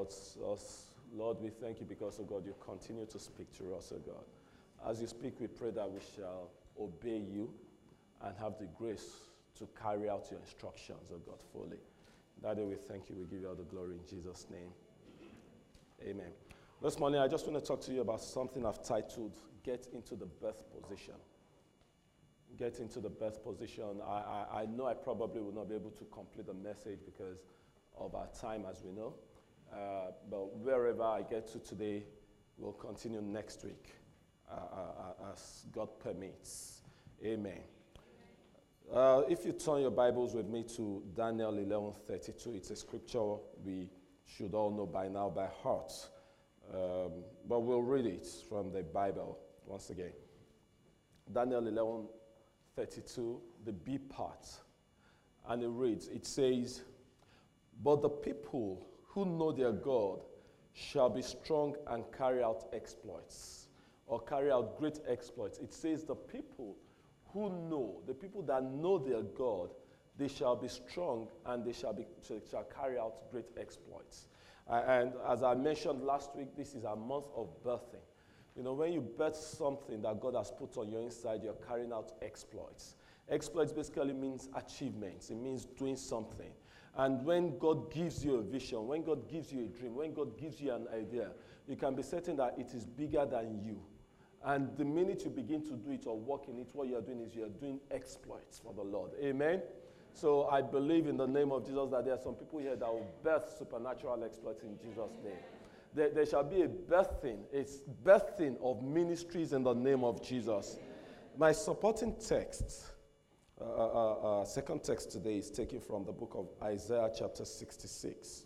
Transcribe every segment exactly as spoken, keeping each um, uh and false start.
about us. Lord, we thank you because, oh God, you continue to speak to us, oh God. As you speak, we pray that we shall obey you and have the grace to carry out your instructions, oh God, fully. Daddy, we thank you. We give you all the glory in Jesus' name. Amen. This morning, I just want to talk to you about something I've titled, Get into the Birth Position. Get into the birth position. I, I, I know I probably will not be able to complete the message because of our time, as we know. Uh, but wherever I get to today, we'll continue next week uh, uh, as God permits. Amen. Uh, if you turn your Bibles with me to Daniel eleven thirty-two, it's a scripture we should all know by now by heart. Um, but we'll read it from the Bible once again. Daniel eleven thirty-two, the B part. And it reads, it says, "But the people who know their God shall be strong and carry out exploits," or carry out great exploits. It says the people who know, the people that know their God, they shall be strong and they shall, be, shall carry out great exploits. Uh, and as I mentioned last week, this is a month of birthing. You know, when you birth something that God has put on your inside, you're carrying out exploits. Exploits basically means achievements. It means doing something. And when God gives you a vision, when God gives you a dream, when God gives you an idea, you can be certain that it is bigger than you. And the minute you begin to do it or work in it, what you're doing is you're doing exploits for the Lord. Amen? So I believe in the name of Jesus that there are some people here that will birth supernatural exploits in Jesus' name. There, there shall be a birthing, a birthing of ministries in the name of Jesus. My supporting text, uh, uh, uh, second text today is taken from the book of Isaiah chapter sixty-six.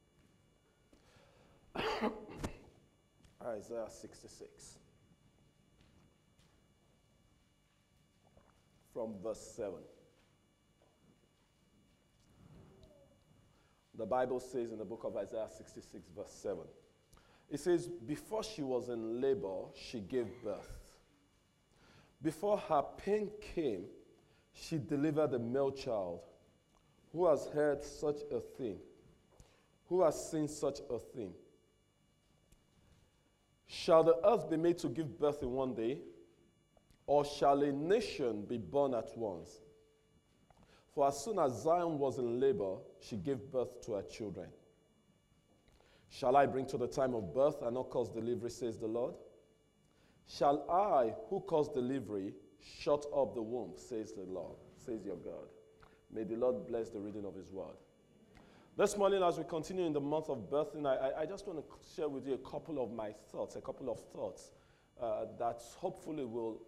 Isaiah sixty-six. From verse seven. The Bible says in the book of Isaiah sixty-six, verse seven, it says, "Before she was in labor, she gave birth. Before her pain came, she delivered a male child. Who has heard such a thing? Who has seen such a thing? Shall the earth be made to give birth in one day? Or shall a nation be born at once? For as soon as Zion was in labor, she gave birth to her children. Shall I bring to the time of birth and not cause delivery, says the Lord? Shall I, who cause delivery, shut up the womb, says the Lord, says your God. May the Lord bless the reading of his word." This morning, as we continue in the month of birthing, I, I just want to share with you a couple of my thoughts, a couple of thoughts uh, that hopefully will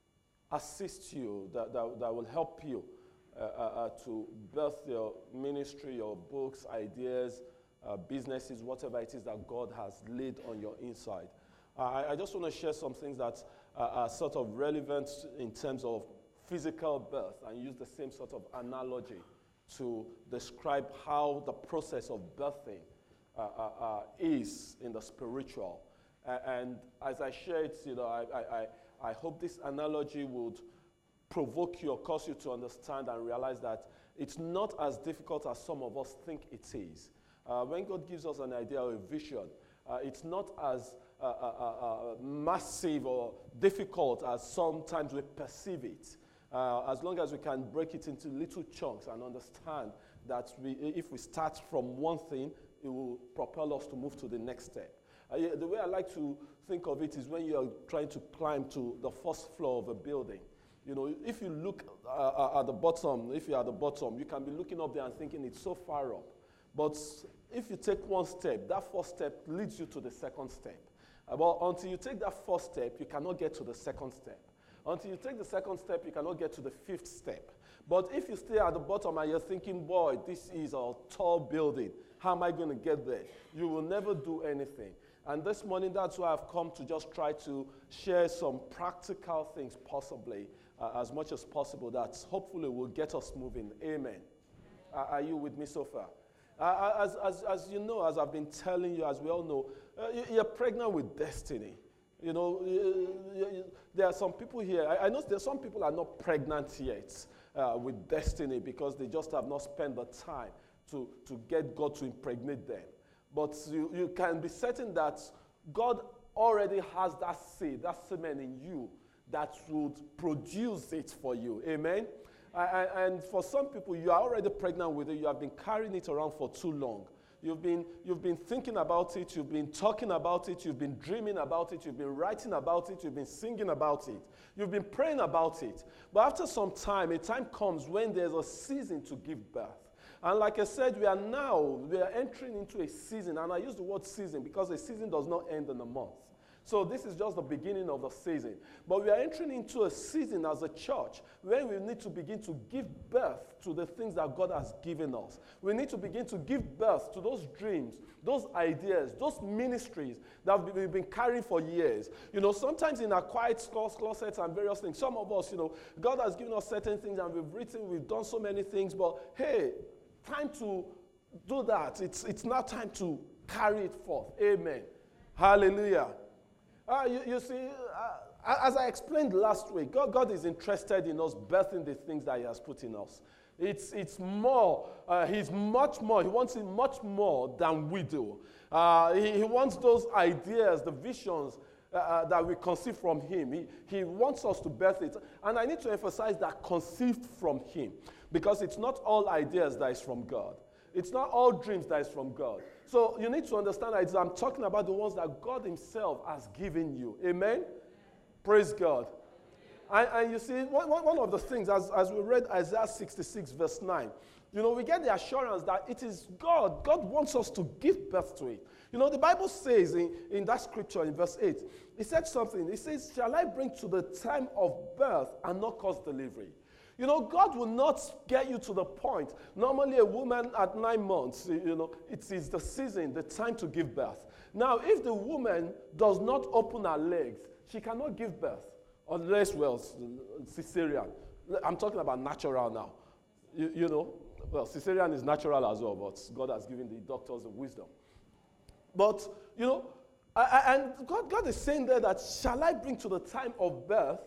assist you, that, that, that will help you uh, uh, uh, to birth your ministry, your books, ideas, uh, businesses, whatever it is that God has laid on your inside. I, I just want to share some things that uh, are sort of relevant in terms of physical birth and use the same sort of analogy to describe how the process of birthing uh, uh, uh, is in the spiritual. Uh, and as I share it, you know, I, I, I I hope this analogy would provoke you or cause you to understand and realize that it's not as difficult as some of us think it is. Uh, when God gives us an idea or a vision, uh, it's not as uh, uh, uh, uh, massive or difficult as sometimes we perceive it. Uh, as long as we can break it into little chunks and understand that we, if we start from one thing, it will propel us to move to the next step. Uh, yeah, the way I like to think of it is when you are trying to climb to the first floor of a building. You know, if you look uh, at the bottom, if you're at the bottom, you can be looking up there and thinking it's so far up. But if you take one step, that first step leads you to the second step. Uh, but until you take that first step, you cannot get to the second step. Until you take the second step, you cannot get to the fifth step. But if you stay at the bottom and you're thinking, boy, this is a tall building, how am I going to get there? You will never do anything. And this morning, that's why I've come to just try to share some practical things, possibly, uh, as much as possible, that hopefully will get us moving. Amen. Uh, are you with me so far? Uh, as, as, as you know, as I've been telling you, as we all know, uh, you're pregnant with destiny. You know, you, you, there are some people here, I, I know there are some people are not pregnant yet uh, with destiny because they just have not spent the time to, to get God to impregnate them. But you, you can be certain that God already has that seed, that semen in you that would produce it for you. Amen? And, and for some people, you are already pregnant with it. You have been carrying it around for too long. You've been, you've been thinking about it. You've been talking about it. You've been dreaming about it. You've been writing about it. You've been singing about it. You've been praying about it. But after some time, a time comes when there's a season to give birth. And like I said, we are now, we are entering into a season. And I use the word season because a season does not end in a month. So this is just the beginning of the season. But we are entering into a season as a church where we need to begin to give birth to the things that God has given us. We need to begin to give birth to those dreams, those ideas, those ministries that we've been carrying for years. You know, sometimes in our quiet closets and various things, some of us, you know, God has given us certain things and we've written, we've done so many things, but hey, time to do that. It's, it's now time to carry it forth. Amen. Hallelujah. Uh, you, you see, uh, as I explained last week, God, God is interested in us birthing the things that he has put in us. It's, it's more, uh, he's much more, he wants it much more than we do. Uh, he, he wants those ideas, the visions uh, uh, that we conceive from him. He, he wants us to birth it. And I need to emphasize that conceived from him, because it's not all ideas that is from God. It's not all dreams that is from God. So you need to understand that I'm talking about the ones that God himself has given you. Amen? Praise God. And, and you see, one, one of the things, as, as we read Isaiah sixty-six, verse nine, you know, we get the assurance that it is God. God wants us to give birth to it. You know, the Bible says in, in that scripture in verse eight, it said something. It says, shall I bring to the time of birth and not cause delivery? You know, God will not get you to the point. Normally, a woman at nine months, you know, it is the season, the time to give birth. Now, if the woman does not open her legs, she cannot give birth. Unless, well, cesarean. I'm talking about natural now. You, you know, well, cesarean is natural as well, but God has given the doctors the wisdom. But, you know, I, I, and God, God is saying there that, shall I bring to the time of birth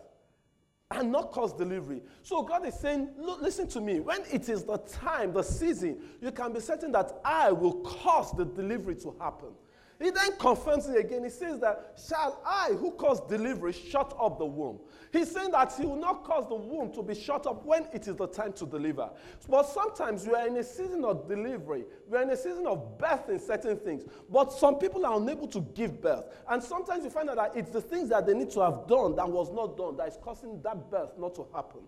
and not cause delivery? So God is saying, look, listen to me. When it is the time, the season, you can be certain that I will cause the delivery to happen. He then confirms it again. He says that, shall I, who caused delivery, shut up the womb? He's saying that he will not cause the womb to be shut up when it is the time to deliver. But sometimes we are in a season of delivery. We are in a season of birth in certain things. But some people are unable to give birth. And sometimes you find out that it's the things that they need to have done that was not done that is causing that birth not to happen.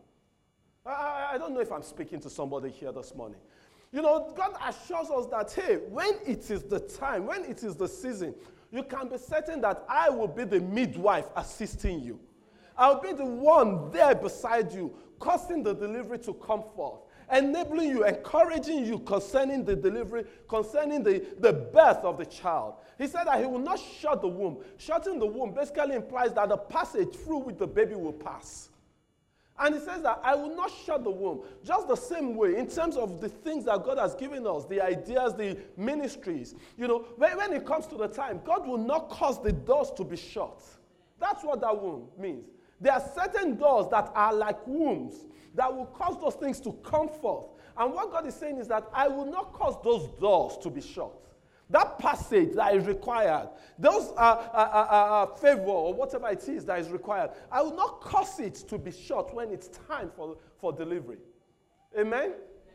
I, I don't know if I'm speaking to somebody here this morning. You know, God assures us that, hey, when it is the time, when it is the season, you can be certain that I will be the midwife assisting you. I'll be the one there beside you, causing the delivery to come forth, enabling you, encouraging you concerning the delivery, concerning the, the birth of the child. He said that he will not shut the womb. Shutting the womb basically implies that the passage through which the baby will pass. And he says that I will not shut the womb. Just the same way, in terms of the things that God has given us, the ideas, the ministries, you know, when, when it comes to the time, God will not cause the doors to be shut. That's what that womb means. There are certain doors that are like wombs that will cause those things to come forth. And what God is saying is that I will not cause those doors to be shut. That passage that is required, those uh, uh, uh, uh, favor or whatever it is that is required, I will not cause it to be shut when it's time for, for delivery. Amen? Amen?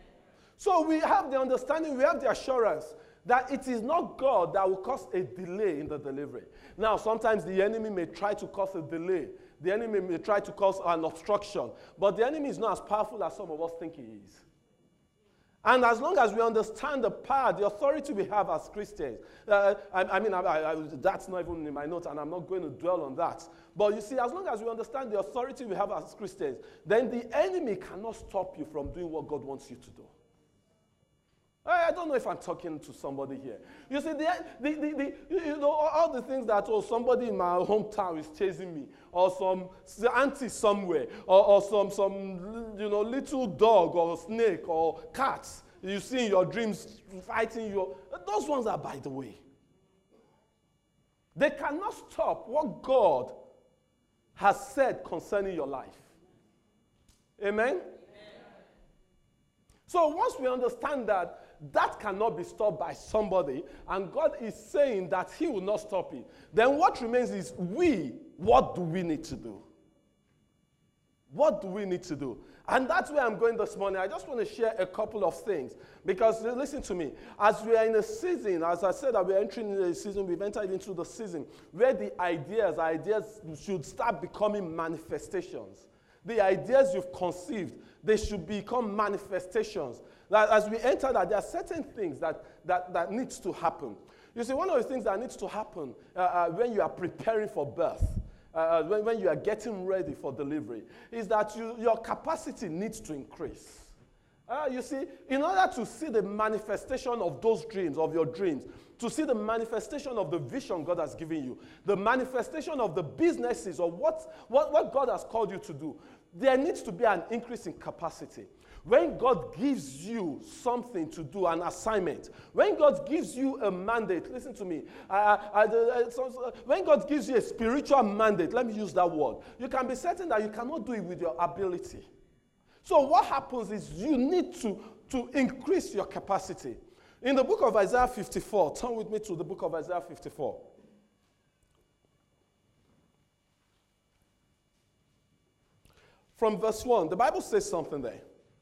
So we have the understanding, we have the assurance that it is not God that will cause a delay in the delivery. Now, sometimes the enemy may try to cause a delay. The enemy may try to cause an obstruction. But the enemy is not as powerful as some of us think he is. And as long as we understand the power, the authority we have as Christians, uh, I, I mean, I, I, I, that's not even in my notes, and I'm not going to dwell on that. But you see, as long as we understand the authority we have as Christians, then the enemy cannot stop you from doing what God wants you to do. I, I don't know if I'm talking to somebody here. You see, the, the, the, the, you know, all the things that, oh, somebody in my hometown is chasing me, or some auntie somewhere, or, or some, some, you know, little dog or snake or cat you see in your dreams fighting you. Those ones are by the way. They cannot stop what God has said concerning your life. Amen? Amen. So once we understand that, that cannot be stopped by somebody, and God is saying that he will not stop it, then what remains is we, what do we need to do? What do we need to do? And that's where I'm going this morning. I just want to share a couple of things. Because listen to me. As we are in a season, as I said that we're entering into a season, we've entered into the season where the ideas, ideas should start becoming manifestations. The ideas you've conceived, they should become manifestations. That as we enter that, there are certain things that, that, that needs to happen. You see, one of the things that needs to happen uh, uh, when you are preparing for birth, Uh, when, when you are getting ready for delivery, is that you, your capacity needs to increase. Uh, you see, in order to see the manifestation of those dreams, of your dreams, to see the manifestation of the vision God has given you, the manifestation of the businesses or what, what, what God has called you to do, there needs to be an increase in capacity. When God gives you something to do, an assignment, when God gives you a mandate, listen to me, uh, uh, uh, so, so, when God gives you a spiritual mandate, let me use that word, you can be certain that you cannot do it with your ability. So what happens is you need to, to increase your capacity. In the book of Isaiah fifty-four, turn with me to the book of Isaiah fifty-four. From verse one, the Bible says something there.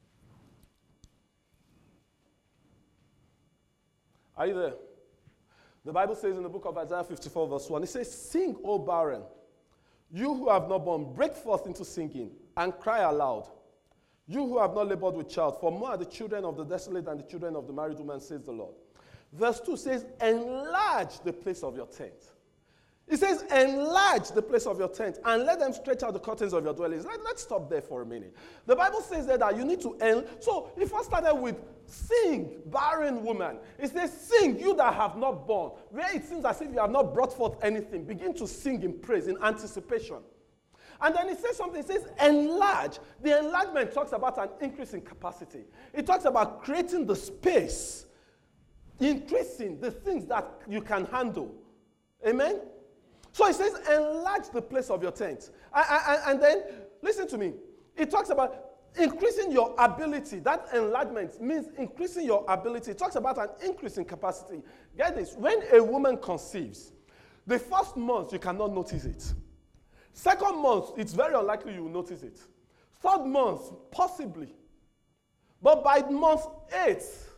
Are you there? The Bible says in the book of Isaiah fifty-four, verse one, it says, "Sing, O barren, you who have not borne, break forth into singing, and cry aloud. You who have not labored with child, for more are the children of the desolate than the children of the married woman, says the Lord." Verse two says, "Enlarge the place of your tent." It says, "Enlarge the place of your tent, and let them stretch out the curtains of your dwellings." Let, let's stop there for a minute. The Bible says that, that you need to end. So if I started with sing, barren woman, it says, "Sing, you that have not born." Where it seems as if you have not brought forth anything, begin to sing in praise, in anticipation. And then it says something, it says, "Enlarge." The enlargement talks about an increase in capacity. It talks about creating the space, increasing the things that you can handle. Amen? So it says, enlarge the place of your tent. And, and, and then, listen to me. It talks about increasing your ability. That enlargement means increasing your ability. It talks about an increase in capacity. Get this. When a woman conceives, the first month, you cannot notice it. Second month, it's very unlikely you will notice it. Third month, possibly. But by month eight,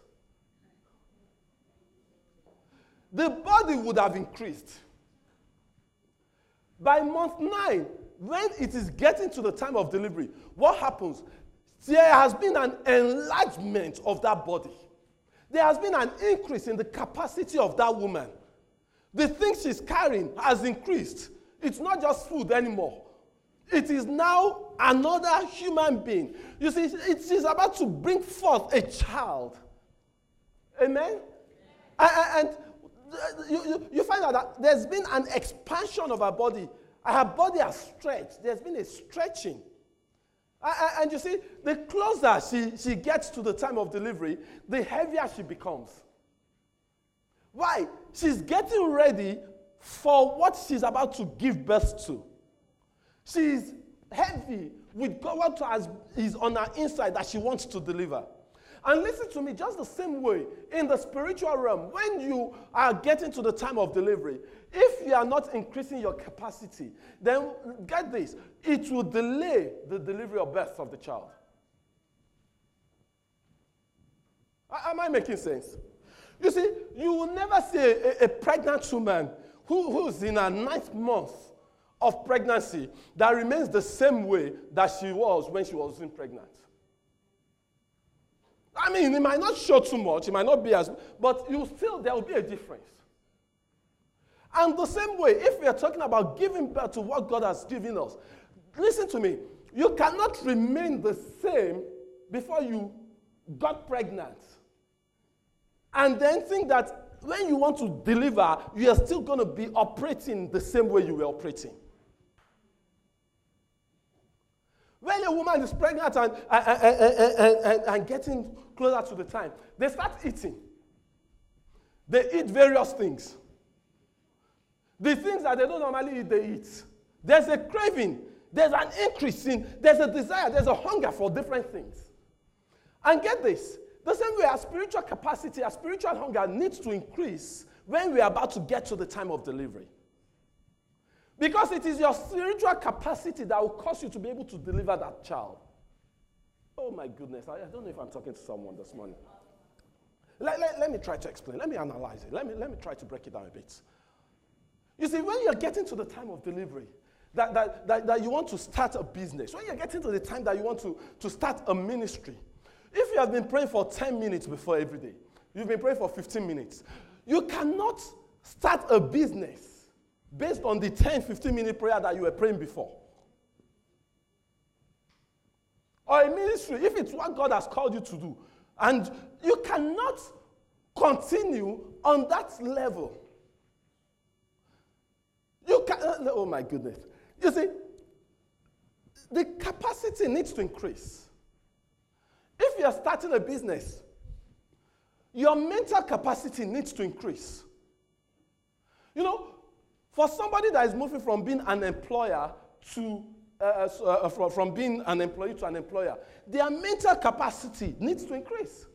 the body would have increased. By month nine, when it is getting to the time of delivery, what happens? There has been an enlargement of that body. There has been an increase in the capacity of that woman. The things she's carrying has increased. It's not just food anymore. It is now another human being. You see, it is about to bring forth a child. Amen? And, and You, you, you find out that there's been an expansion of her body. Her body has stretched. There's been a stretching. And you see, the closer she, she gets to the time of delivery, the heavier she becomes. Why? She's getting ready for what she's about to give birth to. She's heavy with what is on her inside that she wants to deliver. And listen to me, just the same way, in the spiritual realm, when you are getting to the time of delivery, if you are not increasing your capacity, then get this, it will delay the delivery or birth of the child. Am I making sense? You see, you will never see a, a pregnant woman who, who's in her ninth month of pregnancy that remains the same way that she was when she was pregnant. I mean, it might not show too much, it might not be as, but you still, there will be a difference. And the same way, if we are talking about giving birth to what God has given us, listen to me, you cannot remain the same before you got pregnant. And then think that when you want to deliver, you are still going to be operating the same way you were operating. When a woman is pregnant and, and, and, and, and, and getting closer to the time, they start eating. They eat various things. The things that they don't normally eat, they eat. There's a craving. There's an increase in, there's a desire, there's a hunger for different things. And get this, The same way our spiritual capacity, our spiritual hunger needs to increase when we are about to get to the time of delivery. Because it is your spiritual capacity that will cause you to be able to deliver that child. Oh my goodness, I, I don't know if I'm talking to someone this morning. Let, let, let me try to explain. Let me analyze it. Let me, let me try to break it down a bit. You see, when you're getting to the time of delivery, that, that, that, that you want to start a business, when you're getting to the time that you want to, to start a ministry, if you have been praying for ten minutes before every day, you've been praying for fifteen minutes, you cannot start a business based on the ten, fifteen minute prayer that you were praying before. Or a ministry, if it's what God has called you to do, and you cannot continue on that level. You can, oh my goodness. You see, the capacity needs to increase. If you're starting a business, your mental capacity needs to increase. You know, for somebody that is moving from being an employer to, uh, uh, from, from being an employee to an employer, their mental capacity needs to increase.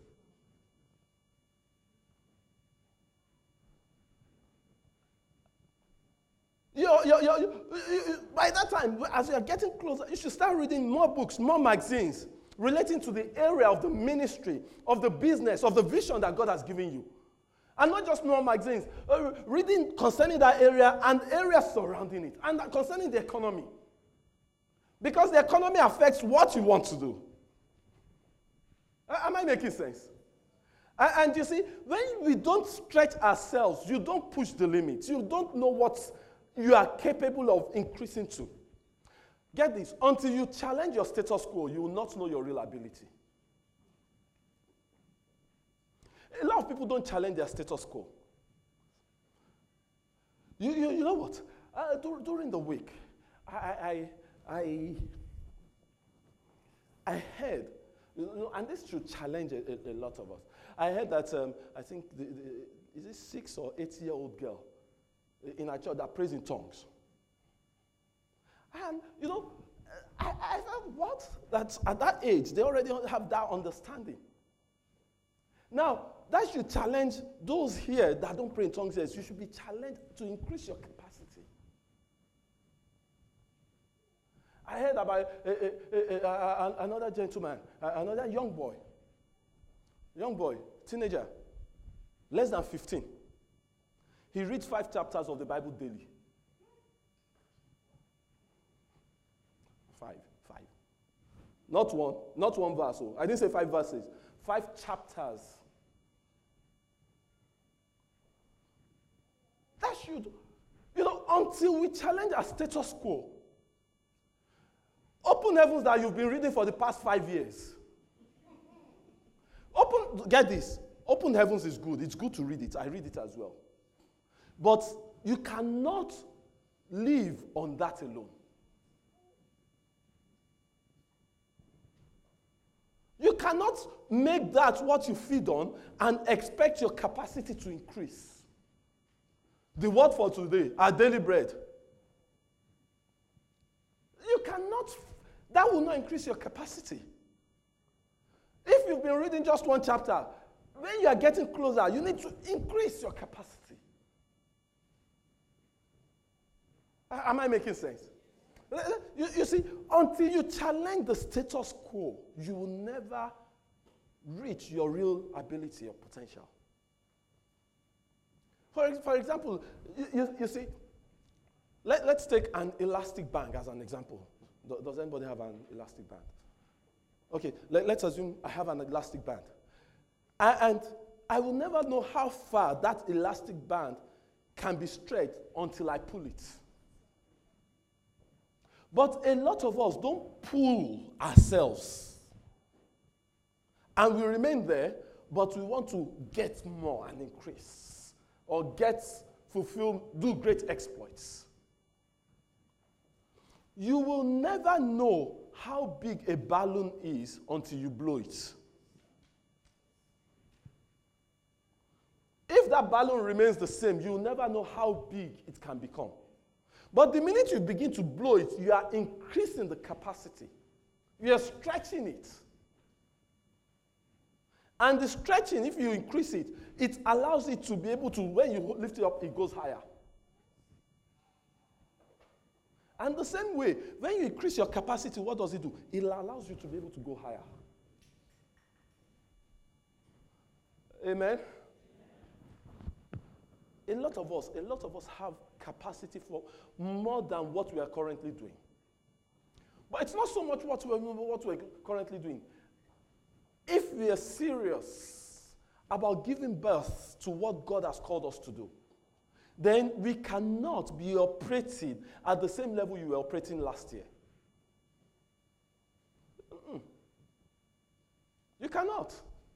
You're, you're, you're, you, you, by that time, as you're getting closer, you should start reading more books, more magazines, relating to the area of the ministry, of the business, of the vision that God has given you. And not just more magazines, uh, reading concerning that area and areas surrounding it, and concerning the economy. Because the economy affects what you want to do. Uh, am I making sense? And, and you see, when we don't stretch ourselves, you don't push the limits. You don't know what you are capable of increasing to. Get this, until you challenge your status quo, you will not know your real ability. A lot of people don't challenge their status quo. You, you, you know what? Uh, dur- during the week, I, I, I, I heard, you know, and this should challenge a, a, a lot of us. I heard that, um, I think, the, the, is it six or eight-year-old girl in a church that prays in tongues. And, you know, I, I thought, what? That at that age, they already have that understanding. Now, that should challenge those here that don't pray in tongues. Yes, you should be challenged to increase your capacity. I heard about a, a, a, a, a, another gentleman, another young boy, young boy, teenager, less than fifteen. He reads five chapters of the Bible daily. Five, five. Not one, not one verse. Oh. I didn't say five verses. Five chapters. That should, you know, until we challenge our status quo. Open heavens that you've been reading for the past five years. Open, get this. Open heavens is good. It's good to read it. I read it as well. But you cannot live on that alone. You cannot make that what you feed on and expect your capacity to increase. The word for today, our daily bread. You cannot, that will not increase your capacity. If you've been reading just one chapter, when you are getting closer, you need to increase your capacity. Am I making sense? You, you see, until you challenge the status quo, you will never reach your real ability or potential. For, for example, you, you, you see, let, let's take an elastic band as an example. Do, does anybody have an elastic band? Okay, let, let's assume I have an elastic band. I, and I will never know how far that elastic band can be stretched until I pull it. But a lot of us don't pull ourselves. And we remain there, but we want to get more and increase. Or get, fulfill, do great exploits. You will never know how big a balloon is until you blow it. If that balloon remains the same, you will never know how big it can become. But the minute you begin to blow it, you are increasing the capacity. You are stretching it. And the stretching, if you increase it, it allows it to be able to, when you lift it up, it goes higher. And the same way, when you increase your capacity, what does it do? It allows you to be able to go higher. Amen? A lot of us, a lot of us have capacity for more than what we are currently doing. But it's not so much what we're, what we're currently doing. If we are serious about giving birth to what God has called us to do, then we cannot be operating at the same level you were operating last year. Mm-mm. You cannot.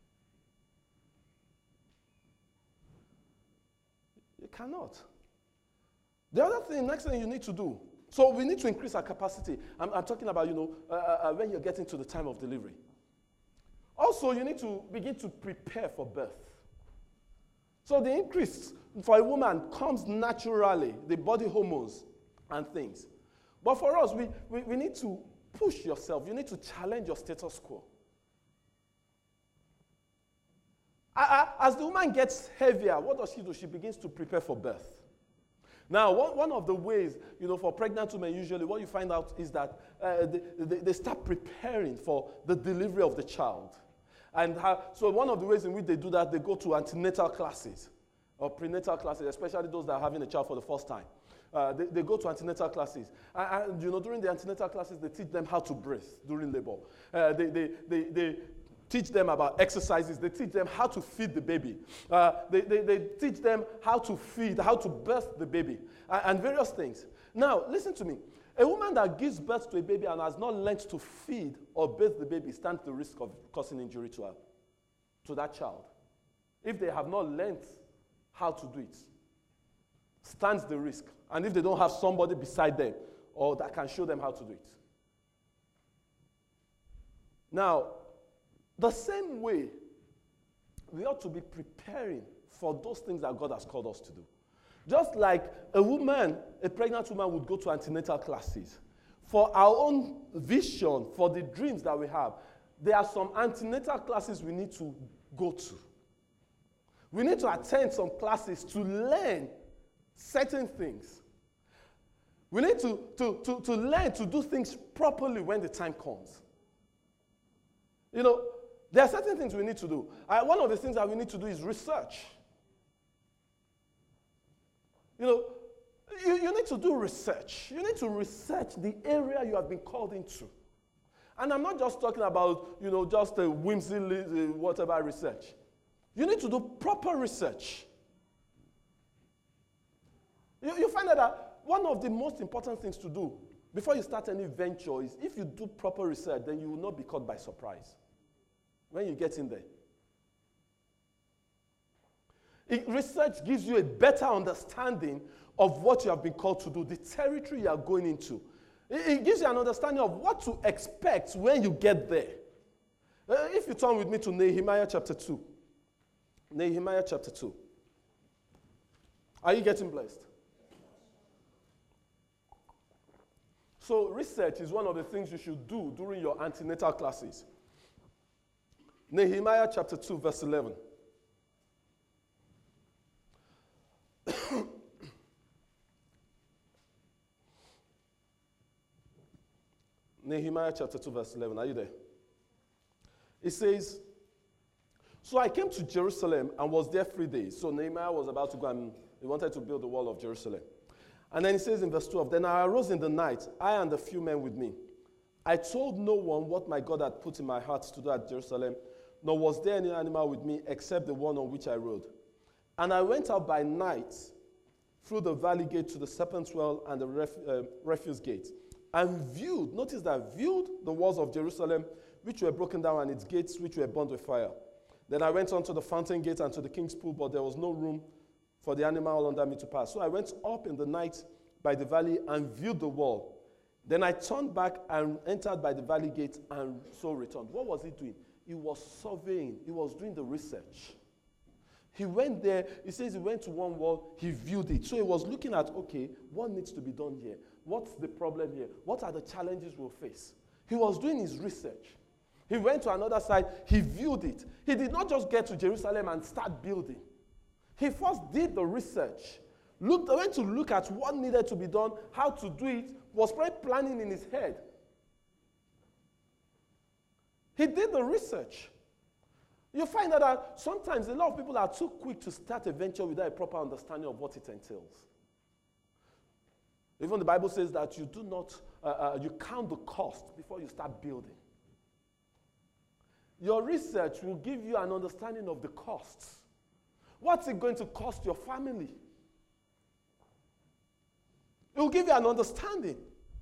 You cannot. The other thing, next thing you need to do, so we need to increase our capacity. I'm, I'm talking about, you know, uh, uh, when you're getting to the time of delivery. Also, you need to begin to prepare for birth. So the increase for a woman comes naturally, the body hormones and things. But for us, we, we, we need to push yourself. You need to challenge your status quo. As the woman gets heavier, what does she do? She begins to prepare for birth. Now, one, one of the ways, you know, for pregnant women, usually what you find out is that uh, they, they, they start preparing for the delivery of the child. And how, so one of the ways in which they do that, they go to antenatal classes or prenatal classes, especially those that are having a child for the first time. Uh, they, they go to antenatal classes. And, and, you know, during the antenatal classes, they teach them how to breathe during labor. Uh, they, they, they, they teach them about exercises. They teach them how to feed the baby. Uh, they, they, they teach them how to feed, how to birth the baby, uh, and various things. Now, listen to me. A woman that gives birth to a baby and has not learned to feed or birth the baby stands the risk of causing injury to her, to that child. If they have not learned how to do it, stands the risk. And if they don't have somebody beside them or that can show them how to do it. Now, the same way, we ought to be preparing for those things that God has called us to do. Just like a woman, a pregnant woman would go to antenatal classes. For our own vision, for the dreams that we have, there are some antenatal classes we need to go to. We need to attend some classes to learn certain things. We need to, to, to, to learn to do things properly when the time comes. You know, there are certain things we need to do. Uh, one of the things that we need to do is research. You know, you, you need to do research. You need to research the area you have been called into. And I'm not just talking about, you know, just a whimsy, uh, whatever research. You need to do proper research. You, you find out that one of the most important things to do before you start any venture is if you do proper research, then you will not be caught by surprise when you get in there. It, research gives you a better understanding of what you have been called to do, the territory you are going into. It, it gives you an understanding of what to expect when you get there. Uh, if you turn with me to Nehemiah chapter two. Nehemiah chapter two. Are you getting blessed? So research is one of the things you should do during your antenatal classes. Nehemiah chapter two, verse eleven. Nehemiah chapter two, verse eleven. Are you there? It says, so I came to Jerusalem and was there three days. So Nehemiah was about to go and he wanted to build the wall of Jerusalem. And then he says in verse twelve, then I arose in the night, I and a few men with me. I told no one what my God had put in my heart to do at Jerusalem, nor was there any animal with me except the one on which I rode. And I went out by night through the valley gate to the serpent's well and the ref, uh, refuse gate, and viewed, notice that, viewed the walls of Jerusalem, which were broken down, and its gates, which were burned with fire. Then I went on to the fountain gate and to the king's pool, but there was no room for the animal under me to pass. So I went up in the night by the valley and viewed the wall. Then I turned back and entered by the valley gate and so returned. What was he doing? He was surveying. He was doing the research. He went there. He says he went to one wall. He viewed it. So he was looking at, okay, what needs to be done here? What's the problem here? What are the challenges we'll face? He was doing his research. He went to another side. He viewed it. He did not just get to Jerusalem and start building. He first did the research. Looked, went to look at what needed to be done, how to do it, was probably planning in his head. He did the research. You find out that sometimes a lot of people are too quick to start a venture without a proper understanding of what it entails. Even the Bible says that you do not, uh, uh, you count the cost before you start building. Your research will give you an understanding of the costs. What's it going to cost your family? It will give you an understanding.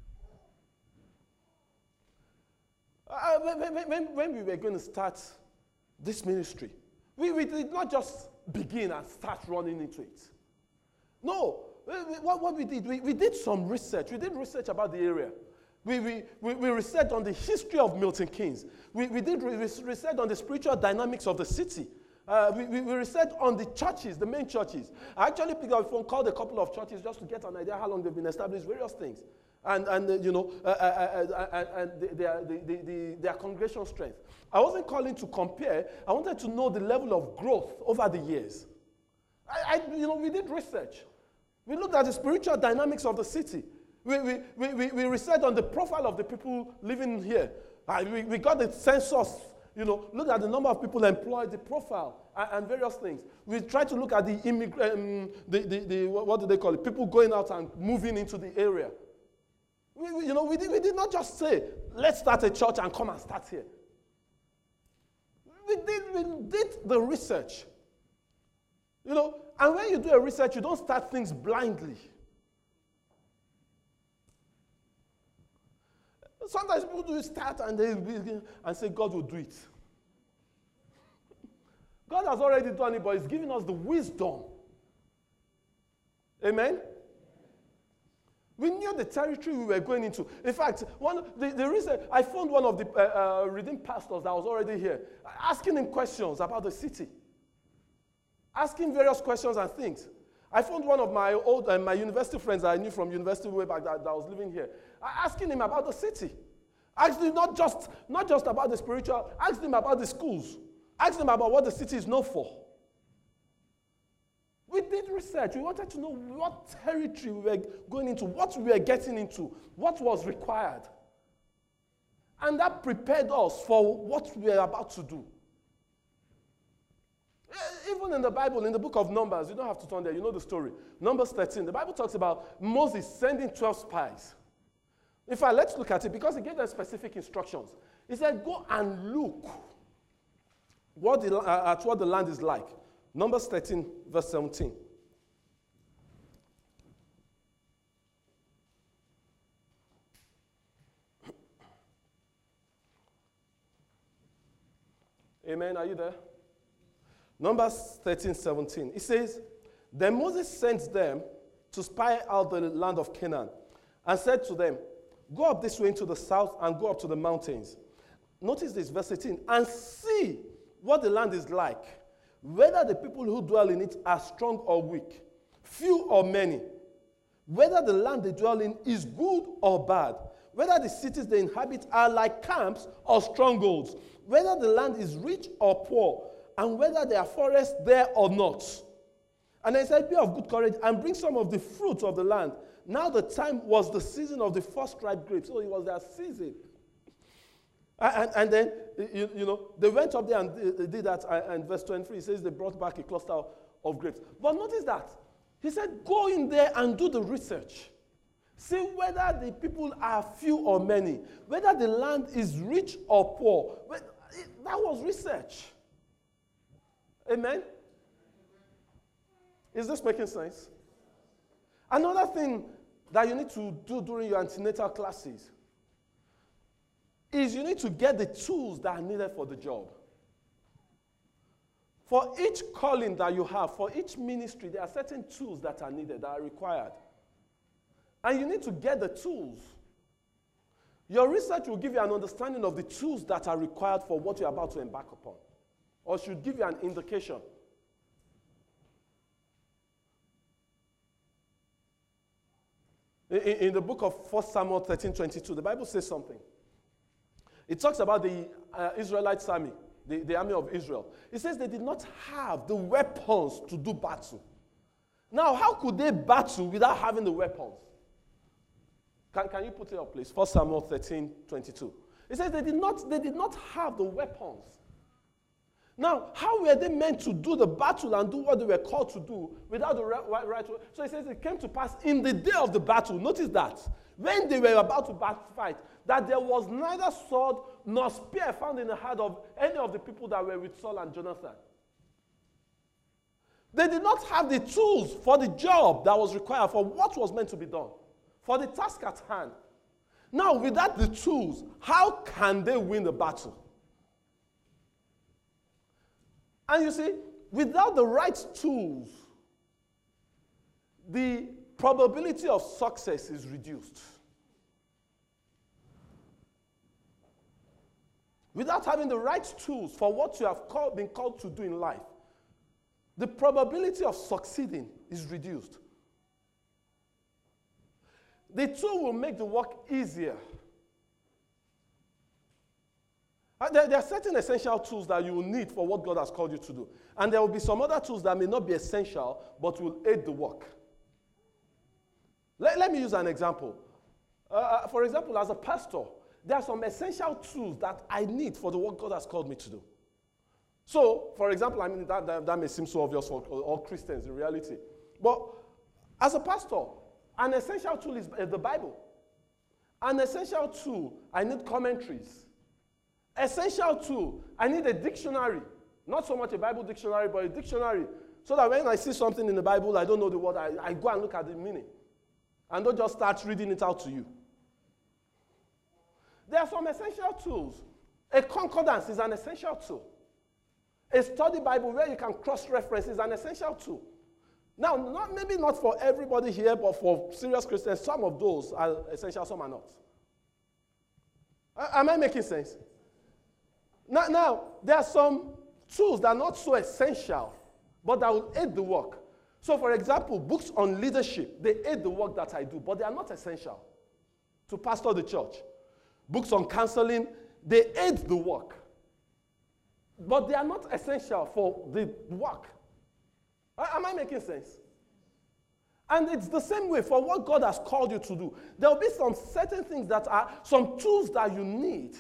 Uh, when, when, when we were going to start this ministry, we, we did not just begin and start running into it. No, we, we, what, what we did, we, we did some research. We did research about the area. We, we, we, we researched on the history of Milton Keynes. We, we did re research on the spiritual dynamics of the city. Uh, we, we, we researched on the churches, the main churches. I actually picked up a phone, called a couple of churches just to get an idea how long they've been established, various things. And, and uh, you know, uh, uh, uh, uh, and their, the, the, the, their congregation strength. I wasn't calling to compare. I wanted to know the level of growth over the years. I, I, you know, we did research. We looked at the spiritual dynamics of the city. We, we, we, we, we researched on the profile of the people living here. Uh, we, we got the census, you know, look at the number of people employed, the profile, and, and various things. We tried to look at the, um, the, the, the, what do they call it, people going out and moving into the area. We, we, you know, we did, we did not just say, let's start a church and come and start here. We did, we did the research. You know, and when you do a research, you don't start things blindly. Sometimes people do start and they begin and say, God will do it. God has already done it, but He's giving us the wisdom. Amen? We knew the territory we were going into. In fact, one the, the reason I found one of the uh, uh, redeemed pastors that was already here, asking him questions about the city, asking various questions and things. I found one of my old uh, my university friends that I knew from university way back that, that was living here, asking him about the city. Actually, not just not just about the spiritual. Asked him about the schools. Asked him about what the city is known for. We did research. We wanted to know what territory we were going into, what we were getting into, what was required. And that prepared us for what we are about to do. Even in the Bible, in the book of Numbers, you don't have to turn there, you know the story. Numbers thirteen, the Bible talks about Moses sending twelve spies. In fact, let's look at it because he gave them specific instructions. He said, go and look what the, uh, at what the land is like. Numbers thirteen, verse seventeen. Amen. Are you there? Numbers thirteen, seventeen. It says, then Moses sent them to spy out the land of Canaan and said to them, go up this way into the south and go up to the mountains. Notice this, verse eighteen. And see what the land is like, whether the people who dwell in it are strong or weak, few or many, whether the land they dwell in is good or bad, whether the cities they inhabit are like camps or strongholds, whether the land is rich or poor, and whether there are forests there or not. And I said, be of good courage and bring some of the fruits of the land. Now the time was the season of the first ripe grapes. So it was their season. And, and then, you, you know, they went up there and they did that. And verse twenty-three says they brought back a cluster of grapes. But notice that. He said, go in there and do the research. See whether the people are few or many. Whether the land is rich or poor. That was research. Amen? Is this making sense? Another thing that you need to do during your antenatal classes is you need to get the tools that are needed for the job. For each calling that you have, for each ministry, there are certain tools that are needed, that are required. And you need to get the tools. Your research will give you an understanding of the tools that are required for what you're about to embark upon, or should give you an indication. In, in the book of First Samuel thirteen twenty-two, the Bible says something. It talks about the uh, Israelite army, the, the army of Israel. It says they did not have the weapons to do battle. Now, how could they battle without having the weapons? Can, can you put it up, please? First Samuel thirteen, twenty-two. It says they did not, they did not have the weapons. Now, how were they meant to do the battle and do what they were called to do without the right, right, right? So it says it came to pass in the day of the battle. Notice that. When they were about to bat- fight, that there was neither sword nor spear found in the hand of any of the people that were with Saul and Jonathan. They did not have the tools for the job that was required for what was meant to be done, for the task at hand. Now, without the tools, how can they win the battle? And you see, without the right tools, the probability of success is reduced. Without having the right tools for what you have called, been called to do in life, the probability of succeeding is reduced. The tool will make the work easier. There, there are certain essential tools that you will need for what God has called you to do. And there will be some other tools that may not be essential, but will aid the work. Let, let me use an example. Uh, for example, as a pastor, there are some essential tools that I need for the work God has called me to do. So, for example, I mean, that, that, that may seem so obvious for all Christians in reality. But as a pastor, an essential tool is the Bible. An essential tool, I need commentaries. Essential tool, I need a dictionary. Not so much a Bible dictionary, but a dictionary. So that when I see something in the Bible, I don't know the word, I, I go and look at the meaning. And don't just start reading it out to you. There are some essential tools. A concordance is an essential tool. A study Bible where you can cross-reference is an essential tool. Now, not, maybe not for everybody here, but for serious Christians, some of those are essential, some are not. Uh, am I making sense? Now, now, there are some tools that are not so essential, but that will aid the work. So, for example, books on leadership, they aid the work that I do, but they are not essential to pastor the church. Books on counseling, they aid the work, but they are not essential for the work. Am I making sense? And it's the same way for what God has called you to do. There will be some certain things that are, some tools that you need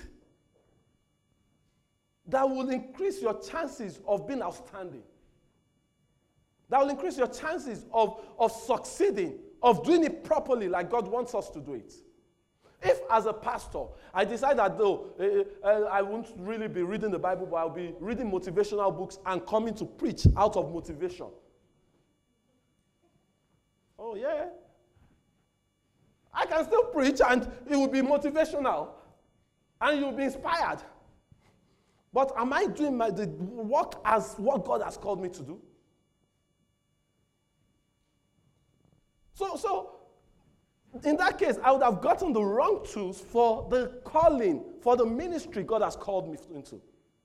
that will increase your chances of being outstanding. That will increase your chances of, of succeeding, of doing it properly like God wants us to do it. If, as a pastor, I decide that though uh, uh, I won't really be reading the Bible, but I'll be reading motivational books and coming to preach out of motivation. Oh, yeah. I can still preach and it will be motivational. And you'll be inspired. But am I doing my the work as what God has called me to do? So, so in that case, I would have gotten the wrong tools for the calling, for the ministry God has called me into.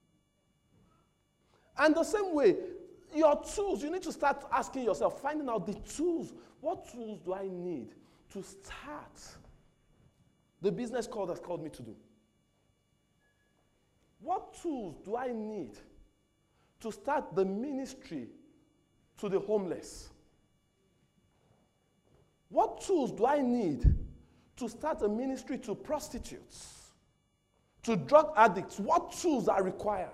And the same way, your tools, you need to start asking yourself, finding out the tools. What tools do I need to start the business God has called me to do? What tools do I need to start the ministry to the homeless? What tools do I need to start a ministry to prostitutes, to drug addicts? What tools are required?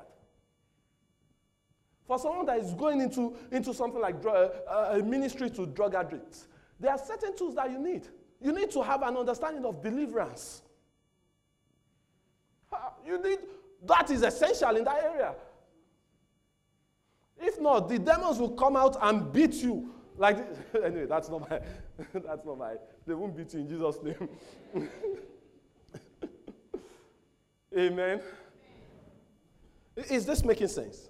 For someone that is going into, into something like drug, uh, a ministry to drug addicts, there are certain tools that you need. You need to have an understanding of deliverance. You need, that is essential in that area. If not, the demons will come out and beat you. Like, anyway, that's not my, that's not my, they won't beat you in Jesus' name. Amen. Is this making sense?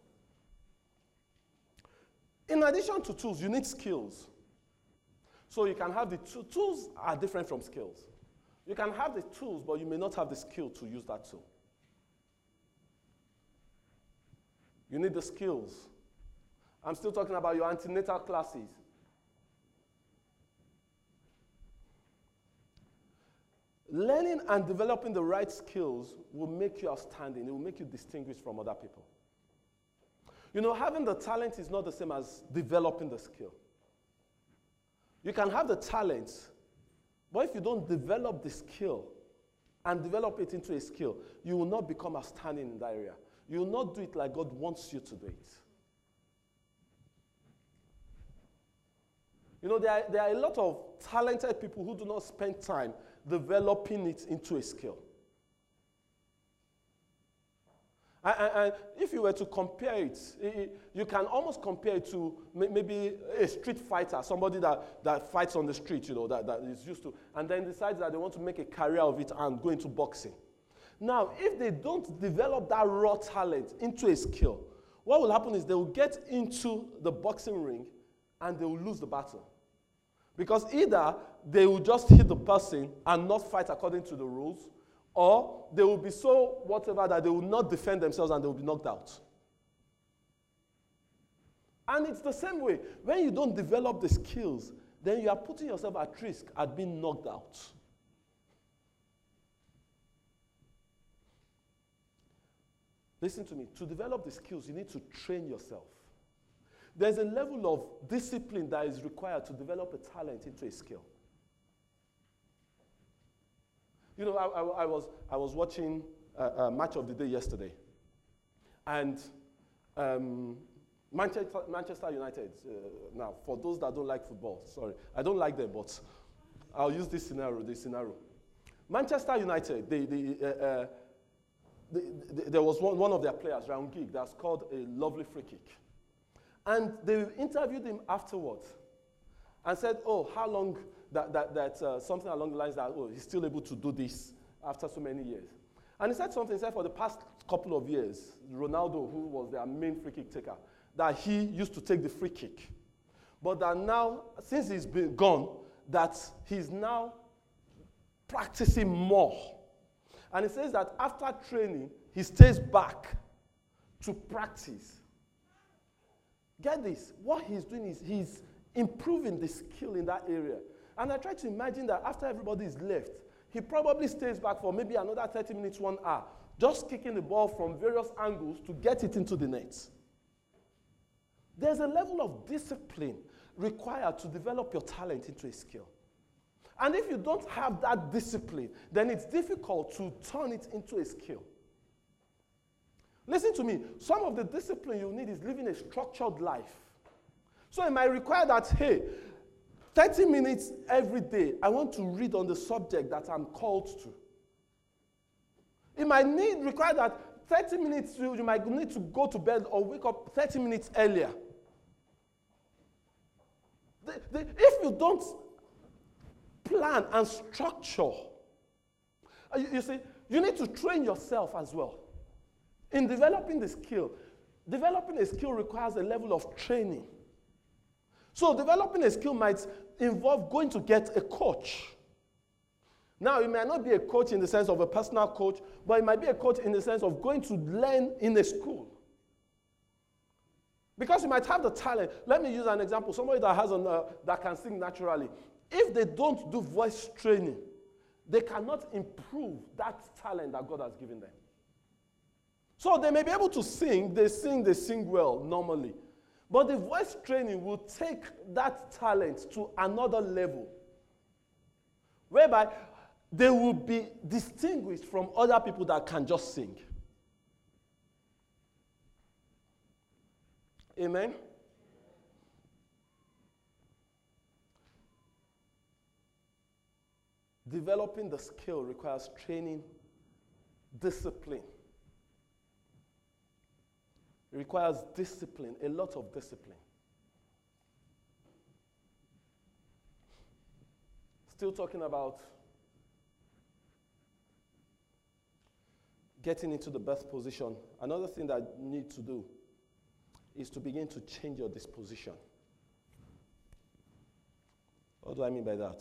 In addition to tools, you need skills. So you can have the two, tools are different from skills. You can have the tools, but you may not have the skill to use that tool. You need the skills. I'm still talking about your antenatal classes. Learning and developing the right skills will make you outstanding. It will make you distinguished from other people. You know, having the talent is not the same as developing the skill. You can have the talent, but if you don't develop the skill and develop it into a skill, you will not become outstanding in that area. You will not do it like God wants you to do it. You know, there are, there are a lot of talented people who do not spend time developing it into a skill. And, and, and if you were to compare it, it, you can almost compare it to maybe a street fighter, somebody that, that fights on the street, you know, that, that is used to, and then decides that they want to make a career of it and go into boxing. Now, if they don't develop that raw talent into a skill, what will happen is they will get into the boxing ring and they will lose the battle. Because either they will just hit the person and not fight according to the rules, or they will be so whatever that they will not defend themselves and they will be knocked out. And it's the same way. When you don't develop the skills, then you are putting yourself at risk at being knocked out. Listen to me. To develop the skills, you need to train yourself. There's a level of discipline that is required to develop a talent into a skill. You know, I, I, I, was, I was watching a, a match of the day yesterday. And um, Manchester, Manchester United, uh, now, for those that don't like football, sorry, I don't like them, but I'll use this scenario, this scenario. Manchester United, they, they, uh, uh, they, they, there was one, one of their players, Ryan Giggs, that scored a lovely free kick. And they interviewed him afterwards and said, oh, how long, that, that, that uh, something along the lines that, oh, he's still able to do this after so many years. And he said something, he said for the past couple of years, Ronaldo, who was their main free kick taker, that he used to take the free kick. But that now, since he's been gone, that he's now practicing more. And he says that after training, he stays back to practice. Get this, what he's doing is he's improving the skill in that area. And I try to imagine that after everybody is left, he probably stays back for maybe another thirty minutes, one hour, just kicking the ball from various angles to get it into the net. There's a level of discipline required to develop your talent into a skill. And if you don't have that discipline, then it's difficult to turn it into a skill. Listen to me. Some of the discipline you need is living a structured life. So it might require that, hey, thirty minutes every day, I want to read on the subject that I'm called to. It might need require that thirty minutes, you, you might need to go to bed or wake up thirty minutes earlier. The, the, if you don't plan and structure, you, you see, you need to train yourself as well. In developing the skill, developing a skill requires a level of training. So developing a skill might involve going to get a coach. Now, it might not be a coach in the sense of a personal coach, but it might be a coach in the sense of going to learn in a school. Because you might have the talent. Let me use an example. Somebody that has an, uh, that can sing naturally. If they don't do voice training, they cannot improve that talent that God has given them. So they may be able to sing, they sing, they sing well normally. But the voice training will take that talent to another level, whereby they will be distinguished from other people that can just sing. Amen? Developing the skill requires training, discipline. It requires discipline, a lot of discipline. Still talking about getting into the best position. Another thing that you need to do is to begin to change your disposition. What do I mean by that?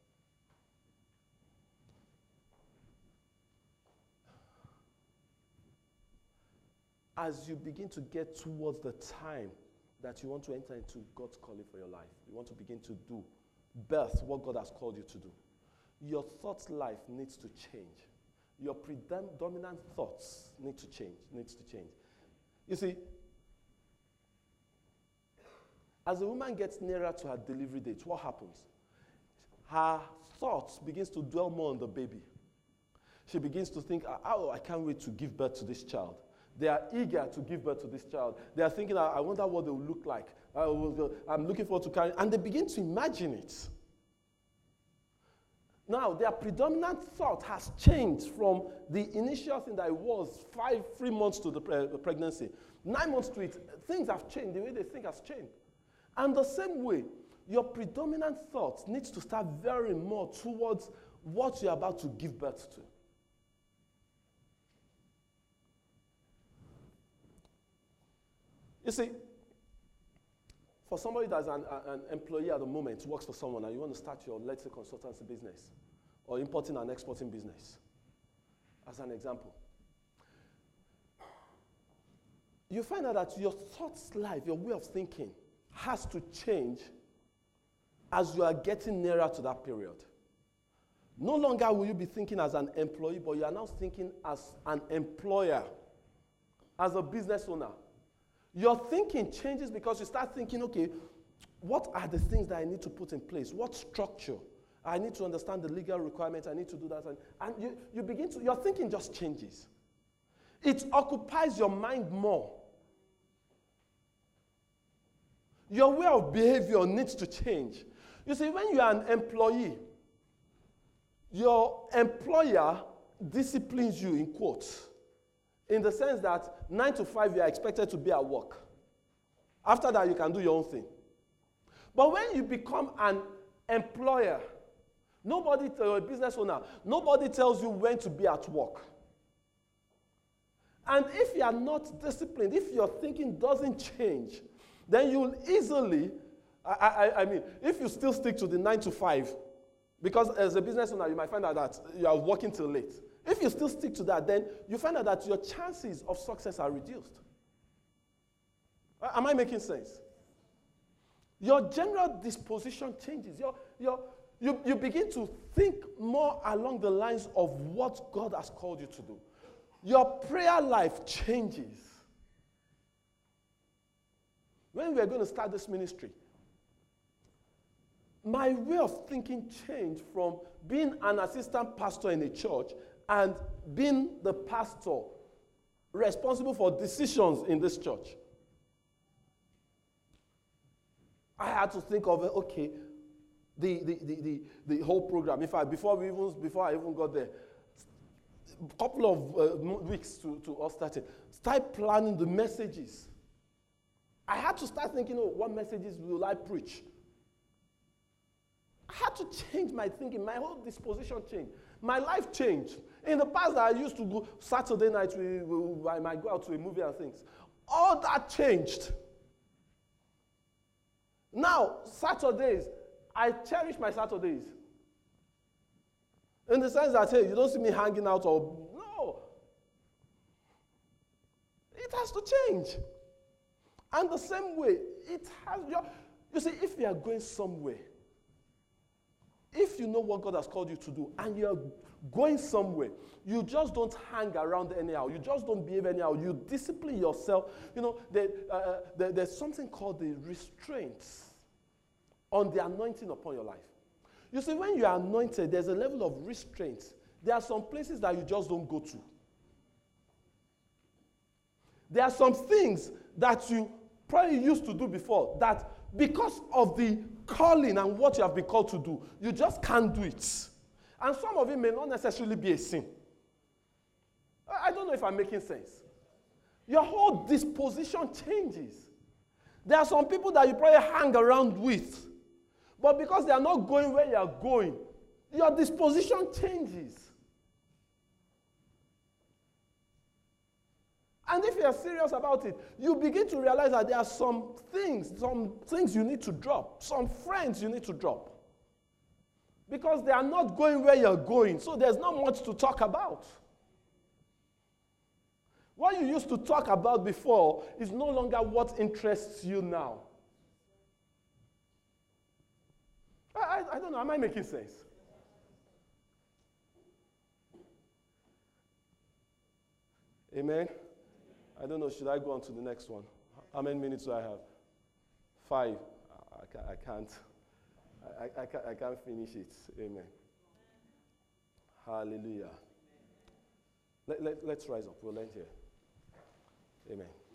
As you begin to get towards the time that you want to enter into God's calling for your life, you want to begin to do, birth what God has called you to do, your thought life needs to change. Your predominant thoughts need to change, needs to change. You see, as a woman gets nearer to her delivery date, what happens? Her thoughts begins to dwell more on the baby. She begins to think, oh, I can't wait to give birth to this child. They are eager to give birth to this child. They are thinking, I wonder what they will look like. I'm looking forward to carrying. And they begin to imagine it. Now, their predominant thought has changed from the initial thing that it was five, three months to the pre- pregnancy. Nine months to it, things have changed. The way they think has changed. And the same way, your predominant thoughts needs to start veering more towards what you're about to give birth to. You see, for somebody that's an, an employee at the moment, works for someone, and you want to start your, let's say, consultancy business, or importing and exporting business, as an example, you find out that your thoughts life, your way of thinking, has to change as you are getting nearer to that period. No longer will you be thinking as an employee, but you are now thinking as an employer, as a business owner. Your thinking changes because you start thinking, okay, what are the things that I need to put in place? What structure? I need to understand the legal requirements. I need to do that. And, and you, you begin to, your thinking just changes. It occupies your mind more. Your way of behavior needs to change. You see, when you are an employee, your employer disciplines you, in quotes, in the sense that nine to five, you are expected to be at work. After that, you can do your own thing. But when you become an employer, nobody, or a business owner, nobody tells you when to be at work. And if you are not disciplined, if your thinking doesn't change, then you'll easily, I, I, I mean, if you still stick to the nine to five, because as a business owner, you might find out that you are working till late. If you still stick to that, then you find out that your chances of success are reduced. Am I making sense? Your general disposition changes. Your, your, you, you begin to think more along the lines of what God has called you to do. Your prayer life changes. When we were going to start this ministry, my way of thinking changed from being an assistant pastor in a church and being the pastor responsible for decisions in this church. I had to think of it, okay, the, the, the, the, the whole program. In fact, before, we even, before I even got there, a couple of uh, weeks to, to us starting, start planning the messages. I had to start thinking, oh, what messages will I preach? I had to change my thinking. My whole disposition changed. My life changed. In the past, I used to go Saturday night, we, we, I might go out to a movie and things. All that changed. Now, Saturdays, I cherish my Saturdays. In the sense that, hey, you don't see me hanging out or, no. It has to change. And the same way, it has, you see, if you are going somewhere, if you know what God has called you to do and you're going somewhere, you just don't hang around anyhow. You just don't behave anyhow. You discipline yourself. You know, there, uh, there, there's something called the restraints on the anointing upon your life. You see, when you are anointed, there's a level of restraints. There are some places that you just don't go to. There are some things that you probably used to do before that because of the calling and what you have been called to do, you just can't do it. And some of it may not necessarily be a sin. I don't know if I'm making sense. Your whole disposition changes. There are some people that you probably hang around with, but because they are not going where you are going, your disposition changes. And if you are serious about it, you begin to realize that there are some things, some things you need to drop, some friends you need to drop. Because they are not going where you're going, so there's not much to talk about. What you used to talk about before is no longer what interests you now. I, I, I don't know, am I making sense? Amen? I don't know, should I go on to the next one? How many minutes do I have? Five. I, ca- I can't. I, I, I, can't, I can't finish it. Amen. Hallelujah. Let, let, let's rise up. We'll end here. Amen.